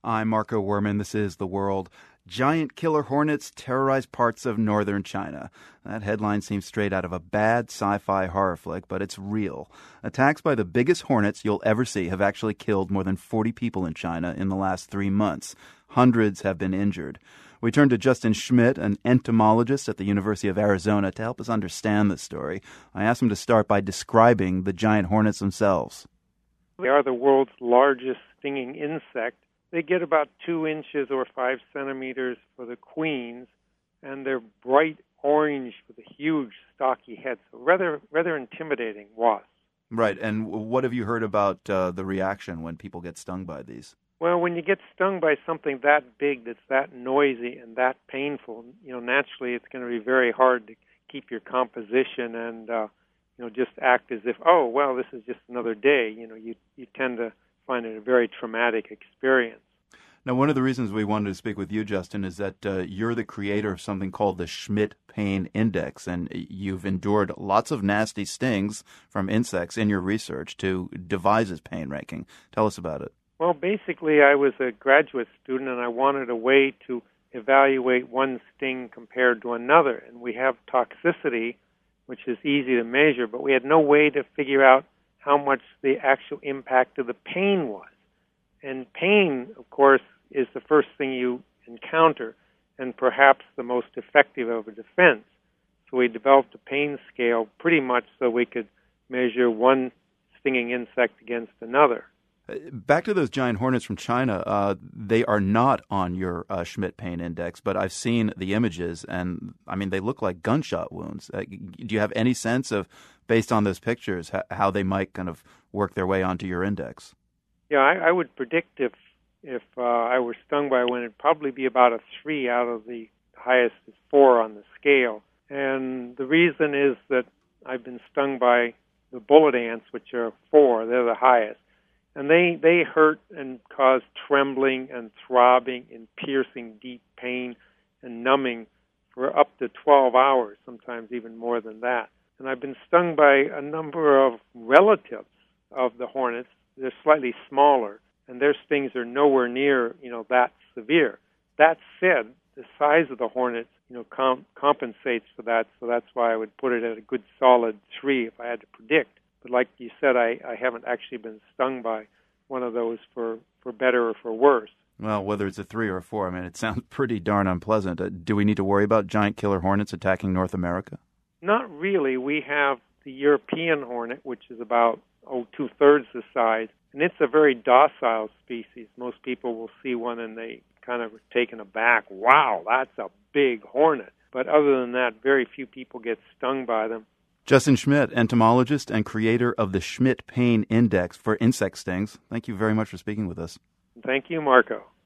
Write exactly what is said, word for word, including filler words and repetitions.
I'm Marco Werman. This is The World. Giant killer hornets terrorize parts of northern China. That headline seems straight out of a bad sci-fi horror flick, but it's real. Attacks by the biggest hornets you'll ever see have actually killed more than forty people in China in the last three months. Hundreds have been injured. We turn to Justin Schmidt, an entomologist at the University of Arizona, to help us understand the story. I asked him to start by describing the giant hornets themselves. They are the world's largest stinging insect. They get about two inches or five centimeters for the queens, and they're bright orange with a huge, stocky head. So rather, rather intimidating wasps. Right, and what have you heard about uh, the reaction when people get stung by these? Well, when you get stung by something that big, that's that noisy and that painful, you know, naturally it's going to be very hard to keep your composition and, uh, you know, just act as if, oh, well, this is just another day. You know, you you tend to find it a very traumatic experience. Now, one of the reasons we wanted to speak with you, Justin, is that uh, you're the creator of something called the Schmidt Pain Index, and you've endured lots of nasty stings from insects in your research to devise this pain ranking. Tell us about it. Well, basically, I was a graduate student, and I wanted a way to evaluate one sting compared to another. And we have toxicity, which is easy to measure, but we had no way to figure out how much the actual impact of the pain was. And pain, of course, is the first thing you encounter, and perhaps the most effective of a defense. So we developed a pain scale pretty much so we could measure one stinging insect against another. Back to those giant hornets from China, uh, they are not on your uh, Schmidt Pain Index, but I've seen the images, and, I mean, they look like gunshot wounds. Uh, do you have any sense of, based on those pictures, h- how they might kind of work their way onto your index? Yeah, I, I would predict if if uh, I were stung by one, it'd probably be about a three out of the highest four on the scale. And the reason is that I've been stung by the bullet ants, which are four. They're the highest. And they, they hurt and cause trembling and throbbing and piercing deep pain and numbing for up to twelve hours, sometimes even more than that. And I've been stung by a number of relatives of the hornets. They're slightly smaller, and their stings are nowhere near, you know, that severe. That said, the size of the hornet, you know, com- compensates for that, so that's why I would put it at a good solid three if I had to predict. But like you said, I, I haven't actually been stung by one of those for, for better or for worse. Well, whether it's a three or a four, I mean, it sounds pretty darn unpleasant. Uh, do we need to worry about giant killer hornets attacking North America? Not really. We have the European hornet, which is about, oh, two-thirds the size, and it's a very docile species. Most people will see one and they kind of are taken aback. Wow, that's a big hornet. But other than that, very few people get stung by them. Justin Schmidt, entomologist and creator of the Schmidt Pain Index for insect stings. Thank you very much for speaking with us. Thank you, Marco.